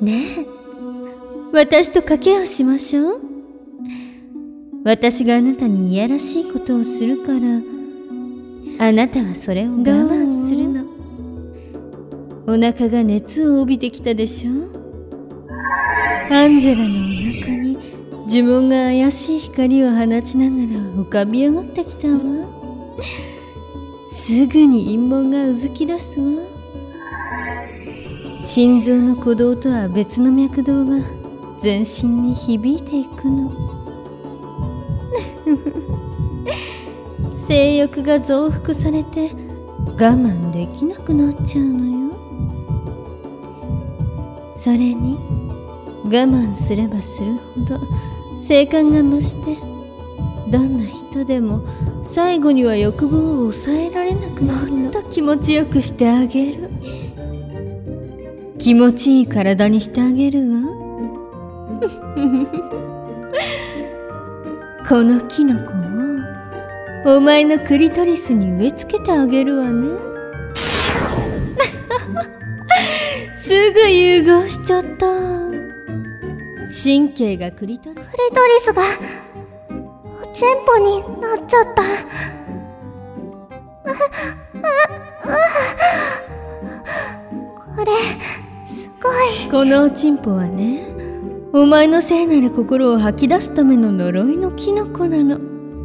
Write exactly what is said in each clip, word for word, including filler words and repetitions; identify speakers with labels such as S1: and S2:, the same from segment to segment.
S1: ねえ、私と賭けをしましょう。私があなたにいやらしいことをするから、あなたはそれを我慢するの。お腹が熱を帯びてきたでしょ。アンジェラのお腹に呪文が怪しい光を放ちながら浮かび上がってきたわ。すぐに陰謀がうずき出すわ。心臓の鼓動とは別の脈動が全身に響いていくの。性欲が増幅されて我慢できなくなっちゃうのよ。それに我慢すればするほど性感が増して、どんな人でも最後には欲望を抑えられなくなるの。もっと気持ちよくしてあげる。気持ちいい体にしてあげるわ。このキノコをお前のクリトリスに植え付けてあげるわね。すぐ融合しちゃった。神経がクリトリス
S2: クリトリスがおちんぽになっちゃった。これすごい。
S1: このおちんぽはね、お前の聖なる心を吐き出すための呪いのキノコなの。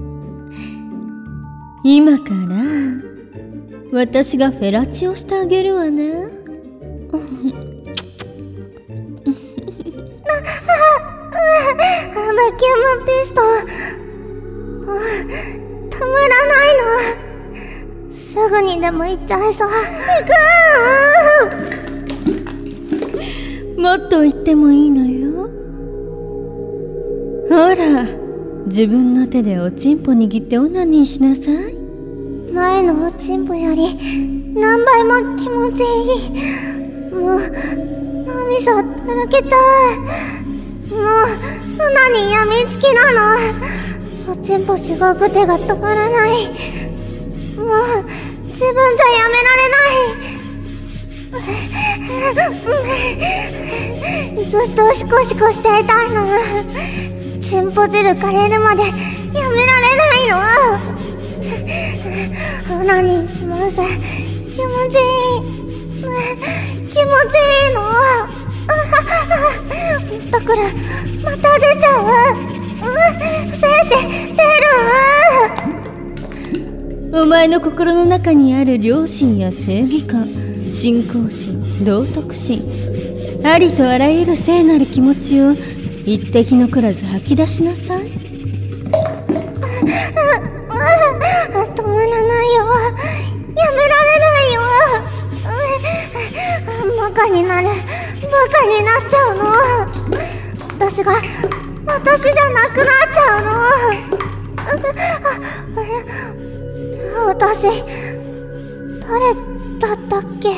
S1: 今から私がフェラチオしてあげるわね。
S2: バキュームピストン、たまらないの。すぐにでも行っちゃいそう。
S1: もっと言ってもいいのよ。ほら、自分の手でおちんぽ握ってオナニーしなさい。
S2: 前のおちんぽより何倍も気持ちいい。もう脳みそだらけちゃう。もうオナニーやみつきなの。おちんぽしごく手が止まらない。もう自分じゃやめられない。ずっとシコシコしていたいの。チンポ汁枯れるまでやめられないの。オナニーします。気持ちいい。気持ちいいの。だからまた出ちゃう。精子出
S1: る。お前の心の中にある良心や正義感、信仰心、道徳心、ありとあらゆる聖なる気持ちを一滴残らず吐き出しなさい。
S2: 止まらないよ。やめられないよ。バカになる。バカになっちゃうの。私が私じゃなくなっちゃうの。私誰だったっけ。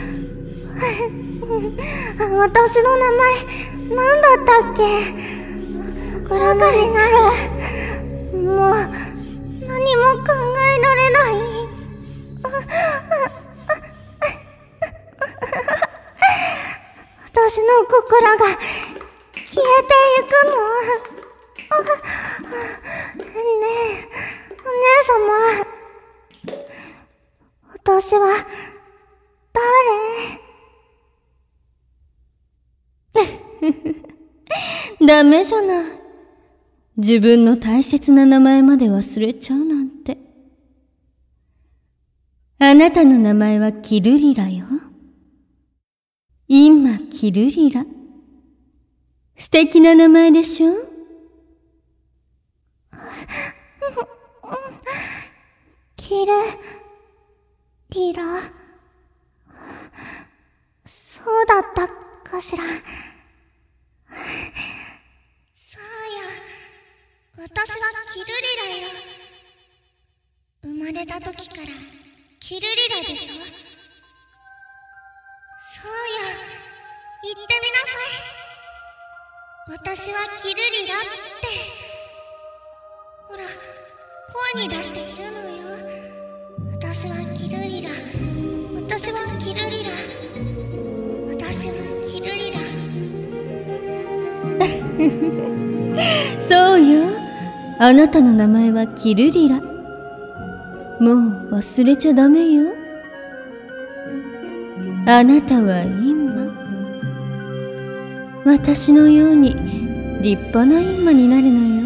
S2: 私の名前何だったっけ。バカになる。もう何も考えられない。私の心が消えていくの。ねえ、お姉様、私は
S1: 誰？ダメじゃない。自分の大切な名前まで忘れちゃうなんて。あなたの名前はキルリラよ。インマ・キルリラ。素敵な名前でしょ？
S2: キルリラ。そうだったかしら。そうよ、私はキルリラよ。生まれた時からキルリラでしょ。そうよ、言ってみなさい。私はキルリラって。ほら、声に出して言うのよ。私はキルリラ。私はキルリラ。私はキルリラ。
S1: あなたの名前はキルリラ。もう忘れちゃダメよ。あなたは今、私のように立派な閻魔になるのよ。